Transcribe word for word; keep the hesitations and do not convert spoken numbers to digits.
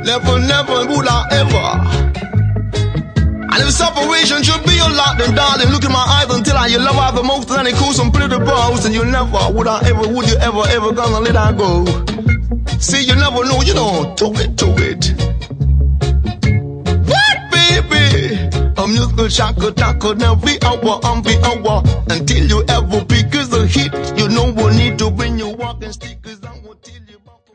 Never, never would I ever. And if separation should be your lot, then darling, look in my eyes until I you love her the most. And it cool some pretty bros, and you never would I ever, would you ever, ever gonna let her go? See, you never know, you know, to it, to it. What, baby? I'm just a shaka taka, now be our, I'm be our, until you ever pick is a hit. You know we need to bring you walking stick.